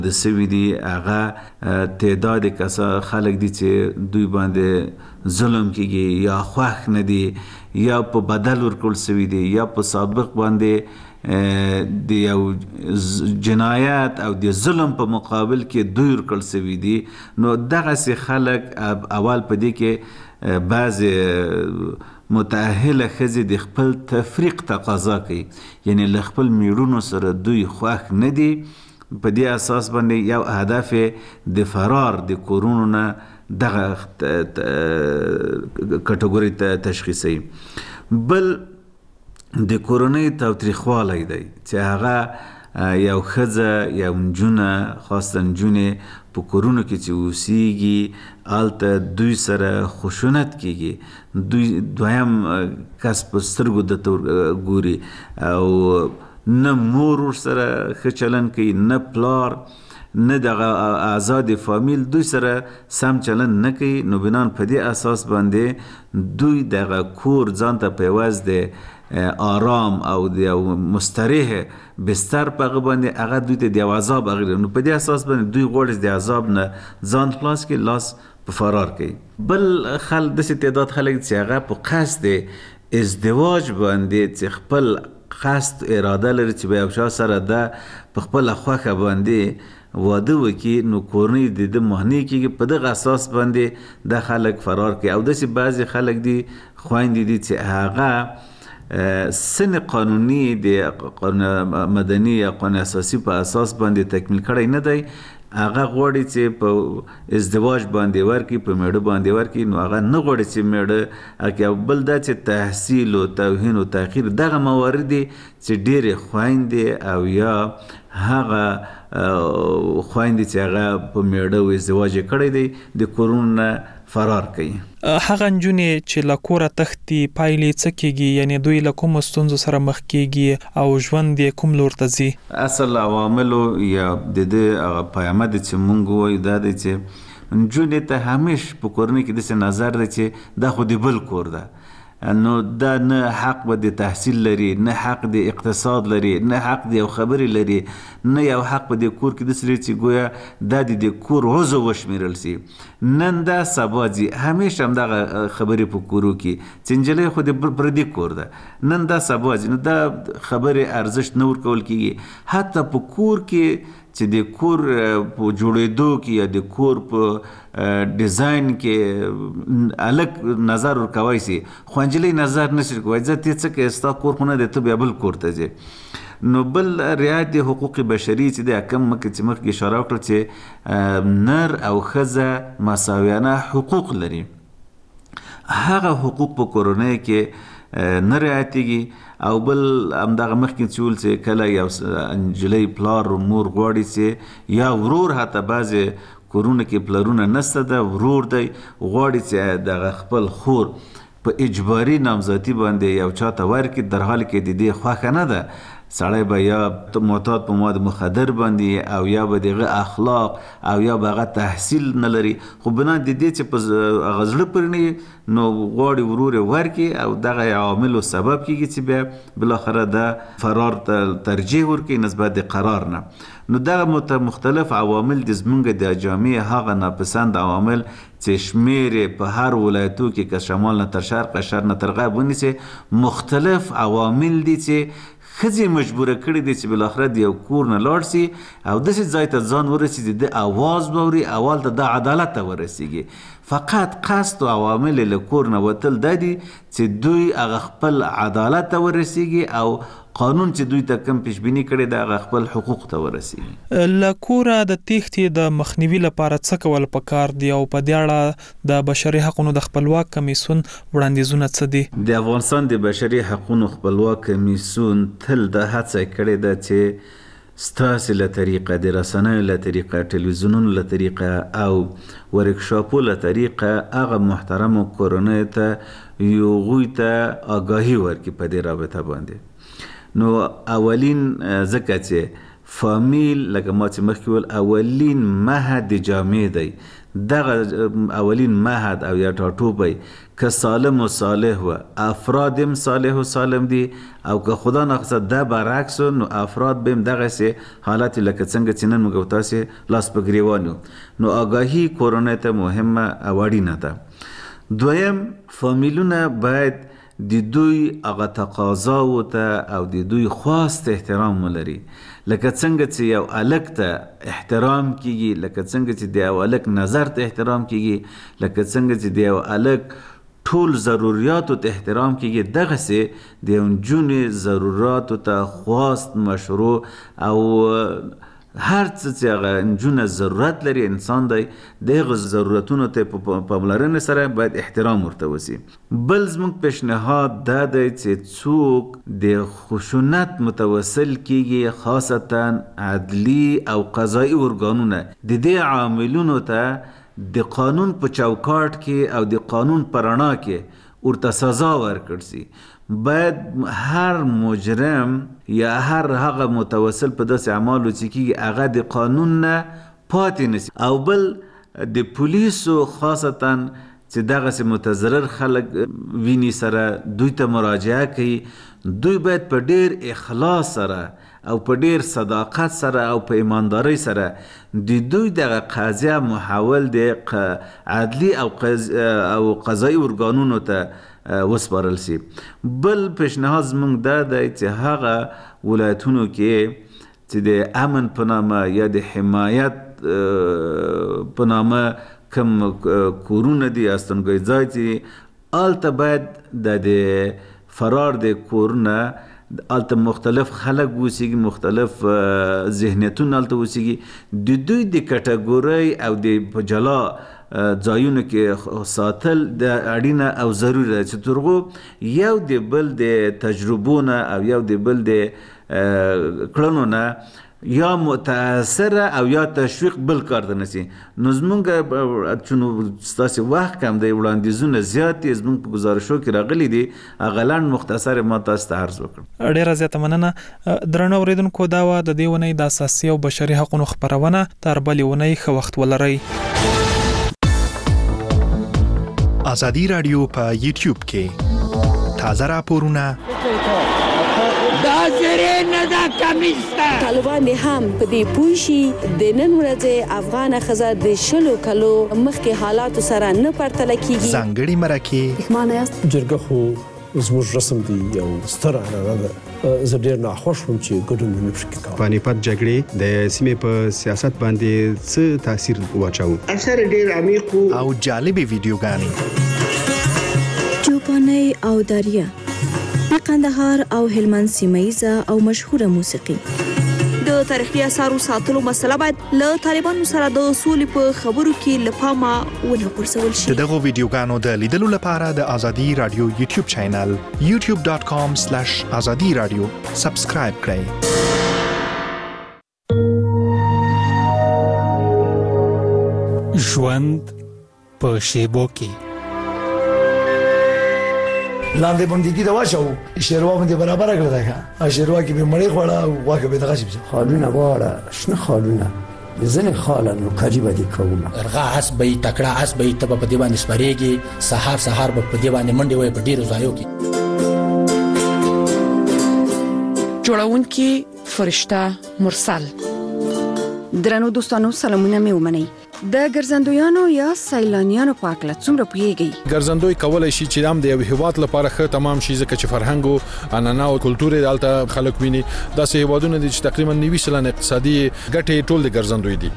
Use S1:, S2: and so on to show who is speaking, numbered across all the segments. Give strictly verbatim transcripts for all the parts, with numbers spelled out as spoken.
S1: د سوي دي هغه تعداد کسا خلک دي چې دوی باندې ظلم کیږي یا خوښ نه دي یا په بدل ورکول سوي دي یا په سابق باندې د یو جنایت او د ظلم په مقابل کې دوی ورکول سوي دي. نو دغسې خلک اول په دې کې بعضې متأهله ښځې د خپل تفریق تقاضا کوي، یعنی له خپل میړونو سره دوی خوښ نه دي. په دې اساس باندې یو هدف د فرار د کورونو نه دغه کټګوري ته تشخیصوي. بل د کورنۍ تاوتریخوالی دی چې هغه یو ښځه یا نجونه خاصه نجونې په کورونو کې چې اوسیږي هلته دوی سره خشونت کیږي، دوی دویم کس په سترګو درته ګوري او نه مور ورسره ښه چلن کوي، نه پلار، نه دغه اعضا د فامیل دوی سره سم چلن نه کوي. نو بنان په دې اساس باندې دوی دغه کور ځان ته په عوض د آرام او د مستریح بستر په هغه باندې هغه دوی ته د عذاب اغیره. نو په دې اساس باندې دوی غواړي د عذاب نه ځان خلاص کړي، لاس په فرار کوي. بل خل داسې تعداد خلک چې هغه په قصد ازدواج باندې چې خپل قصد اراده لري چې به یو چا سره ده په خپله خوښه باندې واده وکړي، نو کورنۍ د ده مهنې کېږي. په دغه اساس باندې دا خلک فرار کوي. او داسې بعضې خلک دي خویندې دي چې هغه سن قانوني د قانون مدني یا قانون اساسي په اساس باندې تکمیل کړی نه دی، هغه غواړي چې په ازدواج باندې ورکړي، په میړه باندې ورکړي. نو هغه نه غواړي چې میړه. بل دا چې تحصیل و توهین و تاخیر دغه موارد دي چې ډېرې خویندې او یا هغه خویندې چې هغه په میړه و ازدواج یې کړی دی د کورونو نه فرار کوي.
S2: هغه نجونې چې له کوره تښتي پایلې څه کیږي، یعنی دوی له کومو ستونزو سره مخ کیږي او ژوند یې کوم لور ته ځي؟
S1: اصل عواملو یا د دې هغه پیامه دی چې موږ ووایو دا دی چې نجونې ته همیش په کورنۍ کې داسې نظر دی چې دا خو د بل کور ده، نو دا نه حق به د تحصیل لري، نه حق د اقتصاد لري، نه حق د یو خبرې لري، نه یو حق په د کور کې داسې لري چې ګویا دا د د کور عضو وشمېرل سي. نن دا سبا ځي همیشه همدغه خبرې په کورو کې چې نجلۍ خو د پردي کور ده، نن دا سبا ځي. نو دا خبرې ارزښت نه ورکول کېږي. حتی په کور کې چې د کور په جوړېدو کې یا د کور په ډیزاین کې الګ نظر ورکوی سي، خو نجلۍ نظر نشي ورکوی. ځه ته څه کوې، ستا کور خو نه دی، ته بیا بل کور ته ځې. نو بل رعایت د حقوق بشري چې دی کم مخکې چې مخکې اشاره وکړه چې نر او ښځه مساویانه حقوق لري، هغه حقوق په کورنۍ کې نه رعایتېږي. او بل همدغه مخکې چې ویل چې کله یو نجلۍ پلار مور غواړي چې یا ورور، حتی بعضې کورونه کې پلرونه نسته ده، ورور دی غواړي چې دغه خپل خور په اجباري نامزدي باندې یو چا ته ورکړي، در حال کې د دې خوښه نه ده. سړی به یا معتاد په مواد مخدر باندې او یا به دغه اخلاق او یا به هغه تحصیل نه لري، خو بنا د دې چې په هغه زړه پورې نه نو غواړي ورور یې ورکړي او دغه عواملو سبب کېږي چې بیا بالاخره د فرار ته ترجیح ورکوي نسبت د قرار نه. نو دغه مختلف عوامل د زمونږ د جامعې هغه ناپسند عوامل چې شمیر په هر ولایتو کې که شمال نه تر شرق، شرق نه تر غرب ونیسي، مختلف عوامل دي چې ښځې مجبوره کړي دي چې بالاخره د یو کور نه لاړ سي او داسې ځای ته ځان ورسېږي د اواز به اوري، اول ته د عدالت ته ورسېږي. فقط قصد او عوامل له کور نه وتل دا دي چې دوی هغه خپل عدالت ته ورسېږي او قانون چې دوی ته کم پیشبیني کړي د هغه خپل حقوق ته ورسېږي.
S2: له کوره د تېښتې د مخنیوي لپاره څه کول پکار دي او په دې اړه د بشري حقونو د خپلواک کمیسیون وړاندیزونه څه دي؟
S1: د افغانستان د بشري حقونو خپلواک کمیسیون تل دا هڅه کړې ده چې ستاسې له طریقه، د رسنیو له طریقه، ټلویزیونونو له طریقه او ورکشاپو له طریقه هغه محترمو کورنیو ته هغوی ته آګاهي ورکړي په دې رابطه باندې. نو اولین ځکه چې فامیل لکه ما چې مخکې ویل اولین مهد د جامعې دی، دغه اولین مهد او یا ټاټوبی که سالم و صالح و افراد هم صالح و سالم دي او که خدا نخواسته ده برعکس نو افراد بهم دغسې حالت لکه څنګه چې نن موږ او تاسې لاس په ګریوان یو. نو آګاهي کورنۍ ته مهمه او اړینه ده. دویم فامیلونه باید د دوی هغه تقاضاو ته او د دوی خواست احترام ولري. لکه څنګه چې یو هلک ته احترام کیږي، لکه څنګه چې د یو هلک نظر ته احترام کیږي، لکه څنګه چې د یو هلک ټول ضرورياتو ته احترام کیږي، دغسې د یو نجونې ضروراتو ته خواست مشروع او هر څه چې هغه نجونه ضرورت لري انسان دی د هغو ضرورتونو ته په پاملرنې سره باید احترام ورته وسي. بل زموږ پیشنهاد دا دی چې څوک د خشونت متوسل کیږي، خاصتا عدلي او قضایي ارګانونه د دې عاملونو ته د قانون په چوکاټ کې او د قانون په رڼا کې ورته سزا ورکړل سي. باید هر مجرم یا هر هغه متوسل په داسې اعمالو چې کېږي هغه د قانون نه پاتې نسی. او بل د پولیسو خاصتا چې دغسې متضرر خلک ویني سره دوی ته مراجعه کوي، دوی باید په ډیر اخلاص سره او په ډیر صداقت سره او په ایماندارۍ سره د دوی دغه قضیه محول د عدلي او او قضایي ارګانونو ته وسپارل سي. بل پیشنهاد زموږ دا دی چې هغه ولایتونو کې چې د امن په نامه یا د حمایت په نامه کم کورونه دي، استوګنځای ځای چې هلته باید د فرار د کورونه هلته مختلف خلک اوسیږي، مختلف ذهنیتونه هلته اوسیږي، د دوی د کټګورۍ او د په جلا ځایونو کې ساتل د اړینه او ضروري ده چې ترغو یو د بل د تجربو نه او یو د بل د کړنو نه یا متاثره او یا تشویق بل کار ته نسی. نو زمونږ چونو ستاسې وخت کم دی، وړاندیزونه زیات دي زمونږ په ګزارشو کې راغلي دي، هغه لنډ مختصر ما تاسو ته عرض وکړم.
S2: ډېره زیاته مننه. درنو اورېدونکو، دا وه د دې اونۍ د اساسي او بشري حقونو خپرونه. تر بلې اونۍ ښه وخت ولرئ.
S3: ازادي راډیو په یوټیوب کې تازه راپورونه
S4: دا زری نه دا کمیسته
S5: طالبان هم په دې پوه شي د نن ورځې افغان ښځه د شلو کلو مخکې حالاتو سره نه پرتله کیږي.
S3: ځانګړي مرکې
S5: پښمانه یاست؟
S6: جرګه خو زموږ رسم دی، یو ستره عنعنه ده. زه ډېر ناخوښ وم چې ګډون مې نه شو کولی.
S7: پانیپت جګړې د سیمې په سیاست باندې څه تاثیر واچاوه؟
S8: اثر ډېر عمیق
S3: او جالبې ویډیوګانې
S9: چوپانۍ او داریه د قندهار او هلمند سیمه‌ییزه او مشهوره موسیقي.
S10: د تاریخي اثارو ساتلو مسله باید له طالبانو سره د سولې په خبرو کې له پامه ونه غورځول شي.
S3: د دغو ویډیوګانو د لیدلو لپاره د ازادي رادیو یوټیوب چینل یوټیوب ډاټ کام سلیش ازادي رادیو سبسکرایب کړئ.
S11: ژوند په شیبو کې
S12: لاندې باندې دي دا واچو شیروا باندې برابر کړل دا شیروا کې به مړې خوړه او واکه به دغه شي
S13: خالونه واړه شنه خالونه ځنه خاله نو قریبه دي کومه
S14: ارغا اس به تکړه اس به ته په دې باندې سپریږي، سحر سحر په دې باندې منډي وای په ډیرو ځایو کې.
S15: جوړونکي فرشته مرسل. درنو دوستانو، سلامونه مې ومنئ. د ګرځندویانو یا سیلانیانو په اړه څومره پوهیږئ؟
S16: ګرځندوی کولای شي چې هم د یو هیواد لپاره ښه تمام شي، ځکه چې فرهنګ او عنعنه او کلتور دلته خلک ویني. داسې هیوادونه دي چې تقریبا نوي سلنه اقتصادي ګټې ټول د ګرځندوی دي.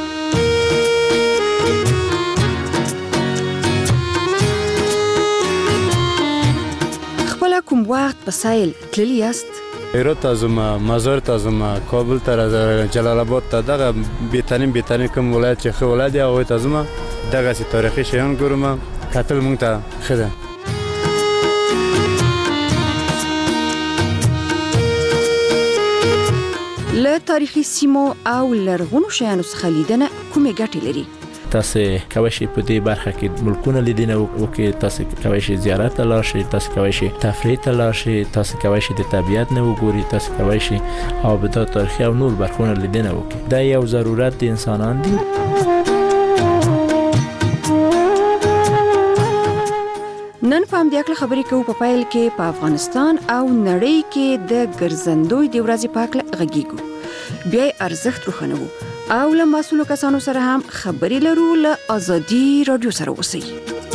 S15: خپل کوم وخت په سیل تللی یاست؟
S17: هرات ازم، مزار ازم، کابل تر جلال آباد ته دغه بهترین بهترین کوم ولایت چې خو ولایت او ازم دغه سي تاریخي شیان ګورم کتل مونږ ته خده.
S15: له تاریخي سیمو او لرغونو شیانو څخه لیدنه کومې ګټې لري؟
S18: تاسو کولی شئ په دې برخه کې ملکونه لیدنه وکړئ، تاسو کولی شئ زیارت ته لاړ شئ، تاسو کولی شئ تفریح ته لاړ شئ، تاسو کولی شئ د طبیعت نه وګورئ، تاسو کولی شئ آبادات تاریخي او نور برخونه لیدنه وکړئ. دا یو ضرورت د انسانان دی.
S15: نن په همدې اړه خبرې کوو په پیل کې په افغانستان او نړۍ کې د ګرځندوی د ورځې په اړه غږیږو، بیا ارزښت روښانوو او له مسؤلو کسانو سره هم خبرې لرو. له آزادي رادیو سره اوسئ.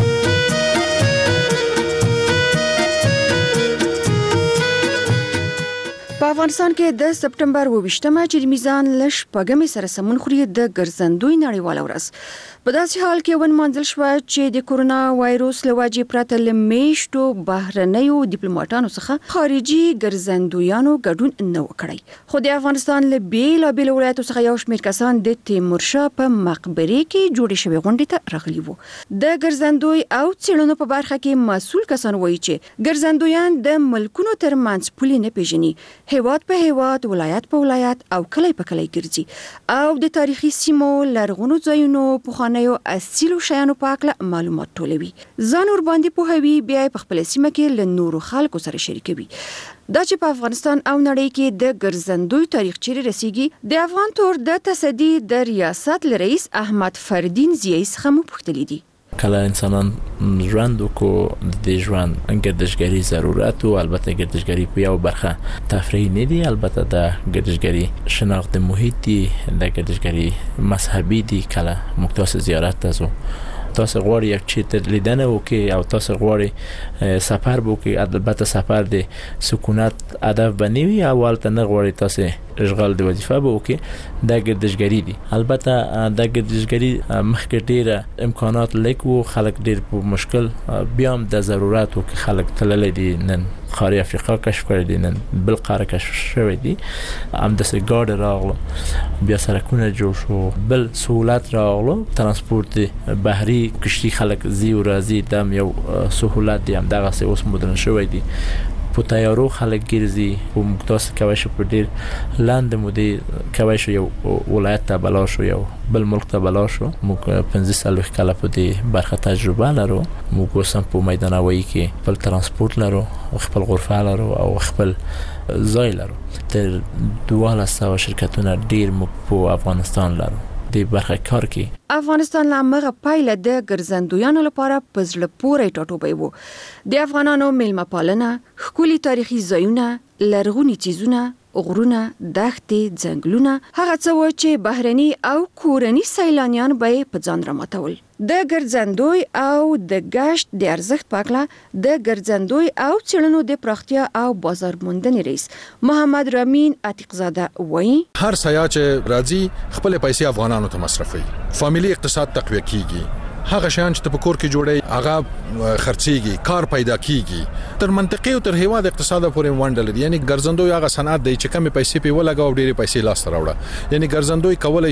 S15: په افغانستان کې د سپټمبر اوویشتمه چې د میزان له شپږمې سره سمون خوري د ګرځندوی نړیواله ورځ په داسې حال کې ونمانځل شوه چې د کورونا وایروس له وجې پرته له میاشتو بهرنیو ډیپلوماټانو څخه خارجي ګرځندویانو ګډون نه وکړی. خو د افغانستان له بیلابیلو ولایتو څخه یو شمېر کسان د تیمورشاه په مقبرې کې جوړې شوې غونډې ته راغلي وو. د ګرځندوی او څېړنو په برخه کې مسؤل کسان وایي چې ګرځندویان د ملکونو ترمنځ پولې نه پیژني، هیواد په هیواد، ولایت په ولایت او کلی په کلی ګرځي او د تاریخي سیمو، لرغونو ځایونو، پخوانیو اصیلو شیانو په اړه معلومات ټولوي، ځان ور باندې پوهوي، بیا په خپل سیمه کې له نورو خلکو سره شریکوي. دا چې په افغانستان او نړۍ کې د ګرځندوی تاریخ چیرې رسیږي، د افغان تور د تصدي د ریاست رئیس احمد فردین زیای څخه مو پوښتلي دي.
S18: کله انسانان ژوند وکړو د ژوند ګردشګري ضرورت او البته ګردشګري په یو برخه تفریح نه دی، البته د ګردشګري شناخت محیطي، د ګردشګري مذهبي دی. کله موږ تاسو زیارت تاسو تاسو غواړئ یک چیرته لیدنه وکړئ او تاسو غواړئ سفر وکړئ، البته سفر د سکونت هدف بنوي او البته نه غواړئ تاسو اشغال د وظیفه به وکړي، د ګردشګري دي. البته د ګردشګري مخکې ډیره امکانات لیک وو، خلک ډیر په مشکل بیا هم د ضرورت وکړي خلک تللی دي، نن خاري افریقا کشف کړی دي، نن بل قاره کشف شوی دي، هم د سګاډ راغلو، بیا سرکونه جوړ شو، بل سہولت راغلو، ترانسپورت بحري کشتي خلک زی او راځي، دم یو سہولت دی، هم دغه څه اوس مدرن شوی دي. په تیارو خلک ګرځي، او موږ تاسو کوي شو په ډیر لاندې مودې کوي شو یو ولایت ته بلا شو، یو بل ملک ته بلا شو. موږ پنځه سال کاله په دې برخه تجربه لرو. موږ اوس هم په میدانوي کې خپل ترانسپورت لرو، خپل غرفه لرو او خپل ځای لرو. تر دوه سوه شرکتونه ډیر په افغانستان لرو د برخه کار کې.
S15: افغانستان لامغه پایله د ګرځندویانو لپاره پزړه پورې ټاټوبی وو. د افغانانو میلمه پالنه، ښکلي تاریخي ځایونه، لرغوني چیزونه، غرونه، دښتې، ځنګلونه، هغه څه و چې بهرني او کورني سیلانیان به په ځان راماتول. د ګرځندوی او د گشت د ارزښت په اړه د ګرځندوی او څېړنو د پراختیا او بازار موندنې رئیس محمد رامین عتیقزاده وایي،
S16: هر سیاح چې راځي خپل پیسې افغانانو ته مصرفوي، فامیلی اقتصاد تقویه کیږي، هغه شیان چې په کور کې جوړي هغه خرڅيږي، کار پیدا کیږي، تر منطقې او تر هیواد اقتصاد پورې ونډه لري. یعنی ګرځندوی هغه صنعت دی چې کم پیسې په ولګاو ډېری پیسې لاس راوړه. یعنی ګرځندوی کولای